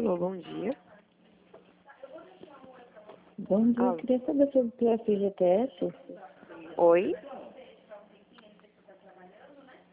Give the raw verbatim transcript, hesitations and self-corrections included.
Alô, bom dia. Bom dia, Alô. eu queria saber sobre o F G T S. Oi?